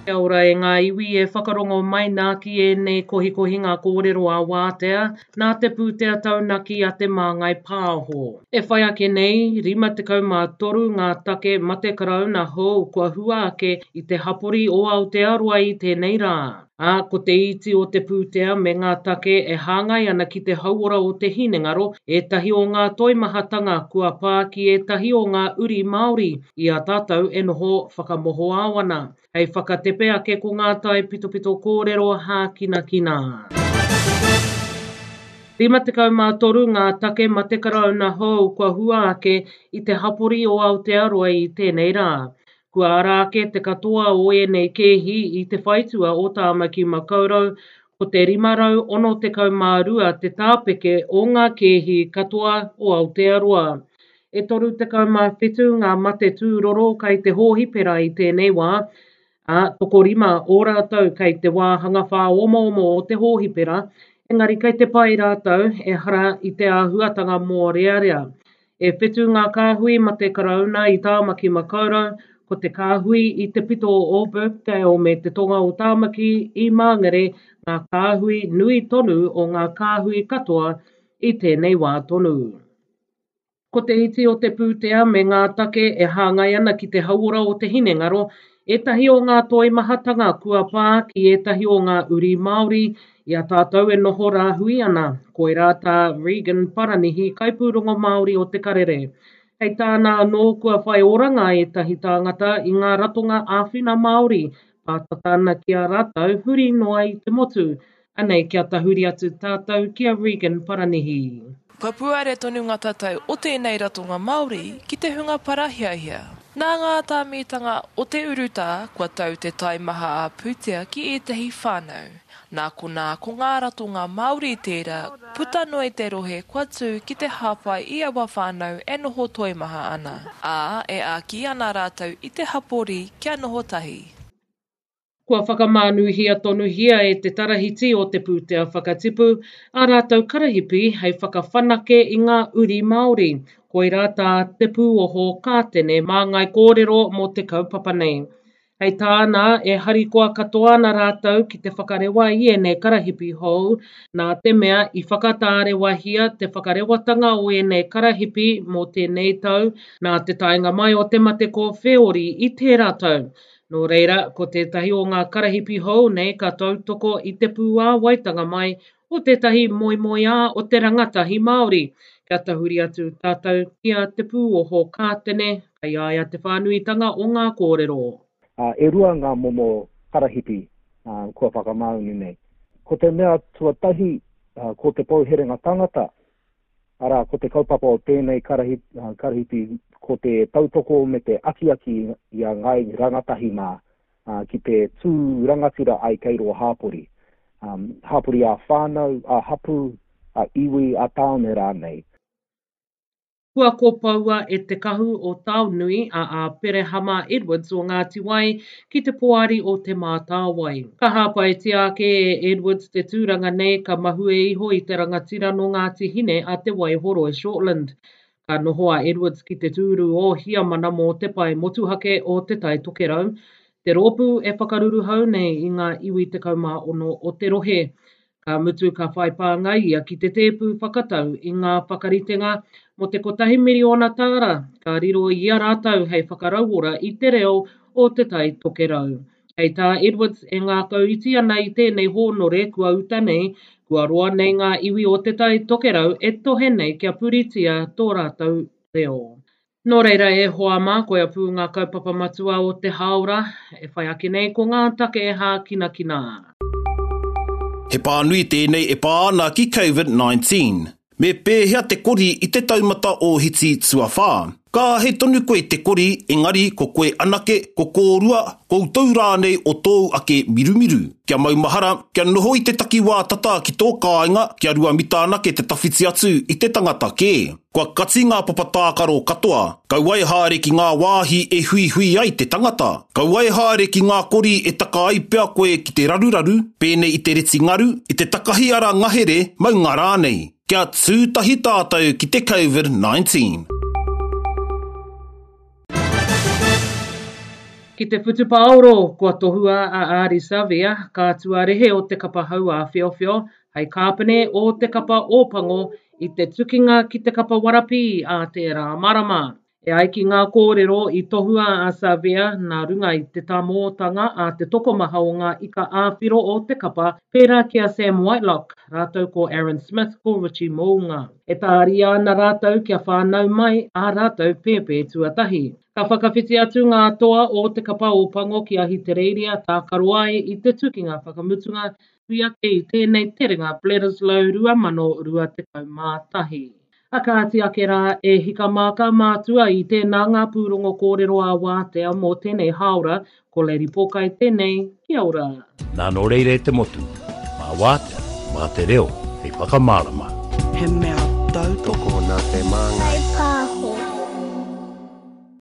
Kia ora e ngā iwi e whakarongo mai nā ki e nei kohikohi ngā kōrero a wātea, nā te pūtea taunaki a te māngai pāho. E whai ake nei, 53 ngā take mate karau na hou kua hua ake i te hapori o Aotearoa i tēnei rā. Ko te iti o te pūtea me ngā take e hāngai ana ki te hauora o te hinengaro, e tahi o ngā toimahatanga kua pā ki e tahi o ngā uri Māori i a tātou e noho whakamoho awana. Hei whakatepe ake ko ngā tai pitopito kōrero hākinakina. 53 ngā take mate karau na hou kua hua ake i te hapori o Aotearoa i tēnei rā. Kua ara ake te katoa o e nei kehi i te whaitua o Tāmaki Makaurau, ko te 562 te tāpeke o ngā kehi katoa o Aotearoa. E 37 ngā mate tūroro kai te hōhipera i tēnei wā, toko 5 o rātou kai te wāhanga whā omo o te hōhipera, engari kai te pai rātou e hara i te āhuatanga mō rea. E 7 ngā kāhui mate karauna i Tāmaki Makaurau, ko te kāhui i te pito o Birkdale me te tonga o Tāmaki i Māngere, ngā kāhui nui tonu o ngā kāhui katoa i tēnei wā tonu. Ko te iti o te pūtea me ngā take e hāngai ana ki te hauora o te hinengaro, e tahi o ngā toimahatanga kua pā ki e tahi o ngā uri Māori, i a tātou e noho rāhui ana, koe rāta Regan Paranihi kaipūrongo Māori o te karere. Hei tāna anō kua whai oranga e tahi tāngata i ngā ratonga āwhina Māori, pātatana ki a rātou huri noa i te motu, anei kia tahuri atu tātou ki a Regan Paranihi. Ka puare tonu ngā tātou o tēnei ratonga Māori ki te hunga parahiahia. Nā ngā tāmitanga o te uruta kua tau te taimaha a pūtea ki e tehi whānau. Nā ko ngā ratonga Māori tērā, puta noi te rohe kua tū ki te hāpai i awa whānau e noho toimaha ana. E a ki ana rātou i te hapori kia noho tahi. Kua whakamānuhia tonuhia e te tarahiti o te pūtea whakatipu, a rātou karahipi hei whakawhanake i ngā uri Māori, koi rāta te pūoho kātene māngai kōrero mō te kaupapa nei. Hei tāna e harikoa katoa na rātou ki te whakarewa i e nei karahipi hou, nā te mea i whakatārewahia te whakarewatanga o e nei karahipi mō tēnei tau, nā te tainga mai o te mate ko whiori i tērā tau. Nō reira, ko tētahi o ngā karahipi hou nei ka tautoko i te pūā waitanga mai o tētahi moimoi o te rangatahi Māori. Kia tahuri atu tātou kia te pūoho kātene, kai aia te whānuitanga o ngā kōrero. E rua ngā momo karahipi kua whakamauni nei. Ko te mea tuatahi ko te pauherenga tangata, ara ko te kaupapa o tēnei karahipi ko te tautoko me te aki i a ngai rangatahi mā ki te tū rangatira ai Kairoa Hapori. Hapori a whānau, a hapu, a iwi, a tāone rānei. Kua kōpaua e te kahu o Taunui a Perehama Edwards o Ngāti Wai ki te poari o te Mātāwai. Ka hāpai te ake e Edwards te tūranga nei ka mahu e iho i te rangatira no Ngāti Hine a te Waihoro e Shortland. Ka nohoa Edwards ki te tūru o hiamana mō te pai motuhake o te tai tokerau. Te rōpū e whakaruru hau nei i ngā iwi te kaumāono o te rohe. Ka mutu ka whai pāngai ia ki te tēpū whakatau i ngā whakaritenga mo te 1 miliona tāra, ka riro i a rātau hei whakarauora i te reo o te tai tokerau. Hei tā Edwards e ngā kauiti ana i tēnei hōnore kua uta nei, kua roa nei ngā iwi o te tai tokerau e tohe nei kia puritia tō rātau reo. Nō reira e hoa mā koe apu ngā kaupapa matua o te haora, e whai ake nei ko ngā take e hākinakina. He pānui tēnei e pāna ki COVID-19. Me pēhea te kori i te taumata o hiti tuawhā. Ka hei tonu koe te kori, engari ko koe anake, ko kōrua, koutou rānei o tōu ake mirumiru. Kia maumahara, kia noho i te takiwā tata ki tō kāinga, kia rua mita anake te tawhiti atu i te tangata kē. Kua kati ngā papatākaro katoa, kauai haere ki ngā wāhi e hui ai te tangata. Kauai haere ki ngā kori e taka ai pea koe ki te raruraru, pēnei i te reti ngaru, i te takahi ara ngahere, maunga rānei. Kia tūtahi tātou ki te COVID-19. Ki te whutupaoro, kua tohua a Ari Savea, ka tuarehe o te kapa hau a Whiowhio, hei kāpene o te kapa ōpango i te tukinga ki te kapa warapi a te rā marama. E ai ki ngā kōrero i tohua a Savea nā runga i te tāmōtanga a te tokomaha o ngā ika āwhiro o te kapa, pērā kia Sam Whitelock, rātau ko Aaron Smith, ko Richie Mounga. E tāri ana rātau kia whānau mai a rātau pēpē tuatahi. Ka whakawhiti atu ngā toa o te kapa ōpango ki ahi te reiria tā karoai i te tukinga whakamutunga hui ake i tēnei terenga Bledisloe 2021. Akāti ake rā e hika māka mātua i tēnā ngā pūrongo kōrero a wātea mō tēnei haora, ko Lady Pokai tēnei, kia ora. Nā no reire te motu, mā wātea, mā te reo, hei whakamārama. He mea tautoko nā te māngai.